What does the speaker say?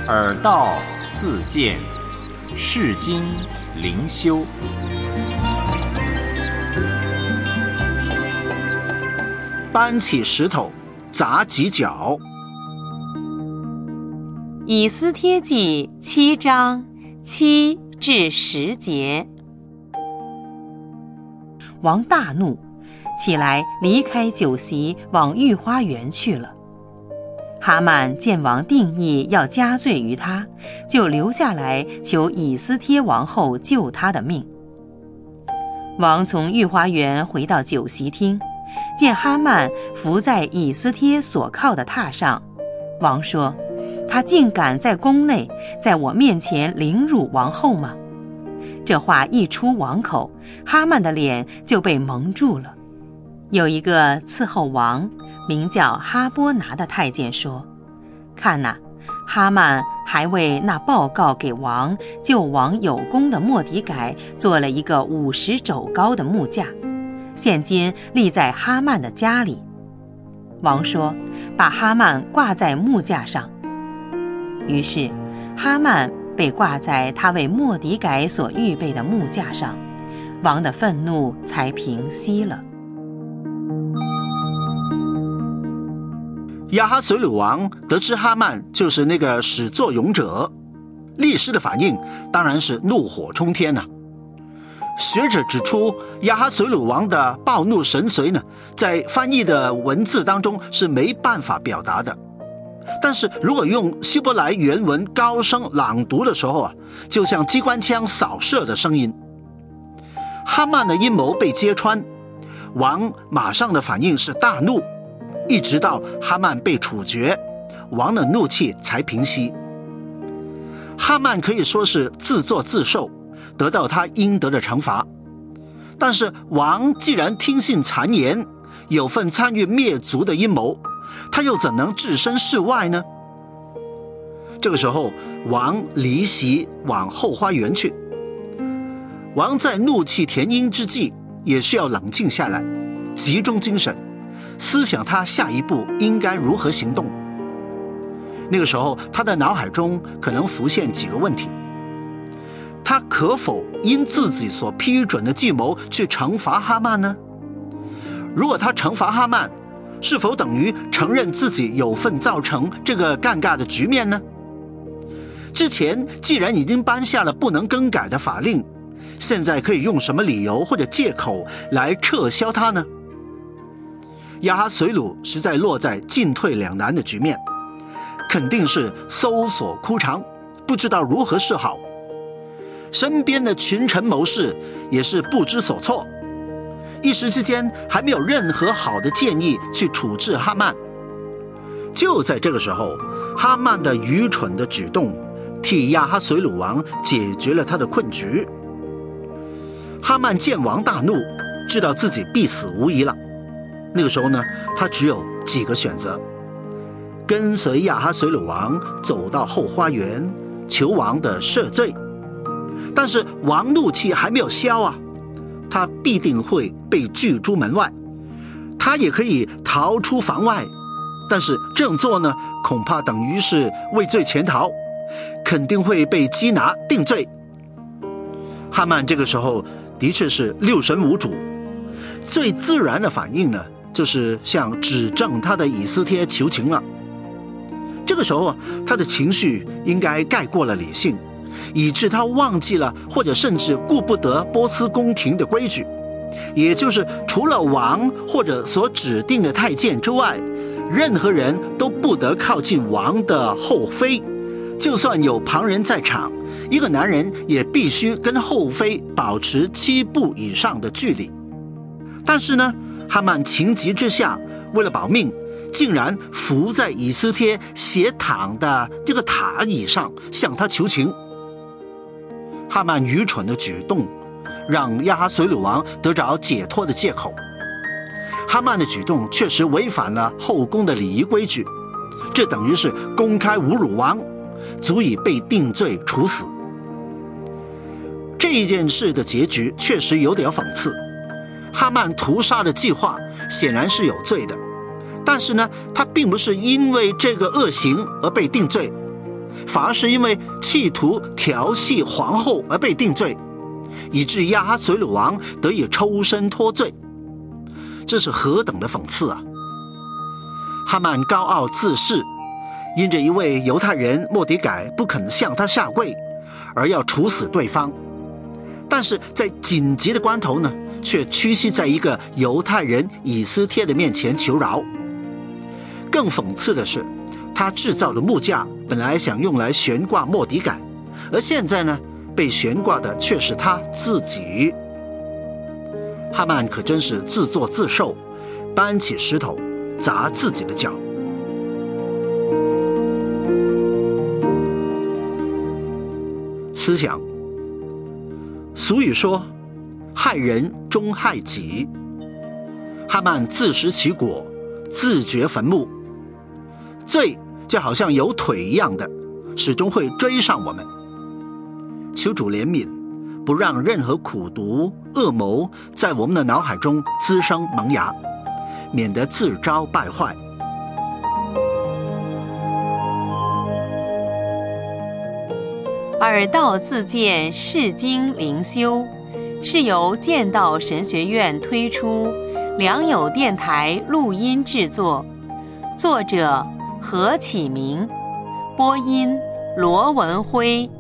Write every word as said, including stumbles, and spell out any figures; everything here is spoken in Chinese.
尔道自见，世经灵修。 搬起石头砸几脚。 以斯帖记七章七至十节。王大怒，起来离开酒席，往御花园去了。哈曼见王定意要加罪于他，就留下来求以斯帖王后救他的命。王从御花园回到酒席厅，见哈曼伏在以斯帖所靠的榻上。王说：他竟敢在宫内在我面前凌辱王后吗？这话一出王口，哈曼的脸就被蒙住了。有一个伺候王名叫哈波拿的太监说：看哪，哈曼还为那报告给王救王有功的末底改做了一个五十肘高的木架，现今立在哈曼的家里。王说：把哈曼挂在木架上。于是哈曼被挂在他为末底改所预备的木架上，王的愤怒才平息了。 亚哈随鲁王得知哈曼就是那个始作俑者，立时的反应当然是怒火冲天啊。学者指出，亚哈随鲁王的暴怒神髓呢，在翻译的文字当中是没办法表达的，但是如果用希伯来原文高声朗读的时候啊，就像机关枪扫射的声音。哈曼的阴谋被揭穿，王马上的反应是大怒，一直到哈曼被处决，王的怒气才平息。哈曼可以说是自作自受，得到他应得的惩罚。但是王既然听信谗言，有份参与灭族的阴谋，他又怎能置身事外呢？这个时候，王离席往后花园去。王在怒气填膺之际，也需要冷静下来，集中精神，思想他下一步应该如何行动。那个时候，他的脑海中可能浮现几个问题：他可否因自己所批准的计谋去惩罚哈曼呢？如果他惩罚哈曼，是否等于承认自己有份造成这个尴尬的局面呢？之前既然已经颁下了不能更改的法令，现在可以用什么理由或者借口来撤销它呢？亚哈随鲁实在落在进退两难的局面，肯定是搜索枯肠，不知道如何是好。身边的群臣谋士也是不知所措，一时之间还没有任何好的建议去处置哈曼。就在这个时候，哈曼的愚蠢的举动替亚哈随鲁王解决了他的困局。哈曼见王大怒，知道自己必死无疑了。那个时候呢，他只有几个选择：跟随亚哈随鲁王走到后花园，求王的赦罪。但是王怒气还没有消啊，他必定会被拒出门外。他也可以逃出房外，但是这样做呢，恐怕等于是畏罪潜逃，肯定会被缉拿定罪。哈曼这个时候的确是六神无主，最自然的反应呢，就是向指证他的以斯帖求情了。这个时候啊，他的情绪应该盖过了理性，以致他忘记了或者甚至顾不得波斯宫廷的规矩，也就是除了王或者所指定的太监之外，任何人都不得靠近王的后妃。就算有旁人在场，一个男人也必须跟后妃保持七步以上的距离。但是呢，哈曼情急之下，为了保命，竟然伏在以斯帖斜躺的这个榻椅上向他求情。哈曼愚蠢的举动让亚哈随鲁王得着解脱的借口。哈曼的举动确实违反了后宫的礼仪规矩，这等于是公开侮辱王，足以被定罪处死。这件事的结局确实有点讽刺，哈曼屠杀的计划显然是有罪的，但是呢，他并不是因为这个恶行而被定罪， 反而是因为企图调戏皇后而被定罪，以致亚哈随鲁王得以抽身脱罪。这是何等的讽刺啊！哈曼高傲自恃，因着一位犹太人末底改不肯向他下跪，而要处死对方，但是在紧急的关头呢，却屈膝在一个犹太人以斯帖的面前求饶。更讽刺的是，他制造的木架本来想用来悬挂末底改，而现在呢，被悬挂的却是他自己。哈曼可真是自作自受，搬起石头砸自己的脚。思想，俗语说害人终害己，哈曼自食其果，自掘坟墓。罪就好像有腿一样的，始终会追上我们。求主怜悯，不让任何苦毒恶谋在我们的脑海中滋生萌芽，免得自招败坏。 耳道自荐释经灵修是由剑道神学院推出，良友电台录音制作，作者何启明，播音罗文辉。